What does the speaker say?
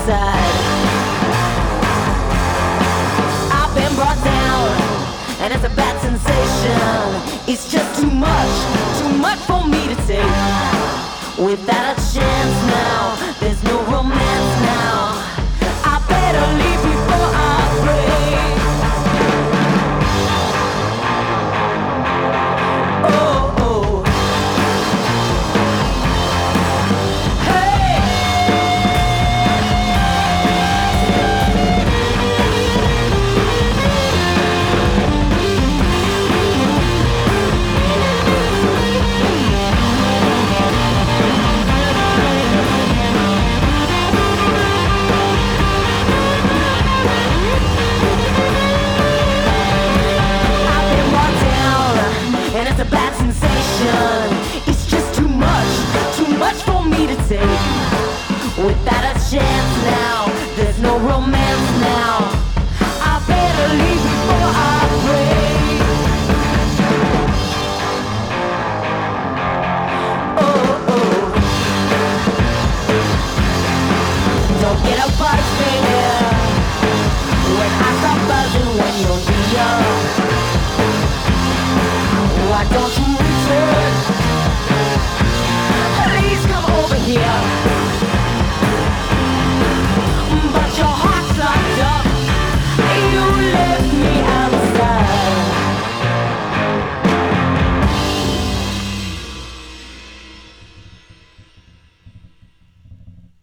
side. I've been brought down, and it's a bad sensation. It's just too much for me to take. Without a chance now, there's no romance now. I better leave before I break. Oh, oh. Hey! And it's a bad sensation. It's just too much for me to take. Without a chance now, there's no romance now.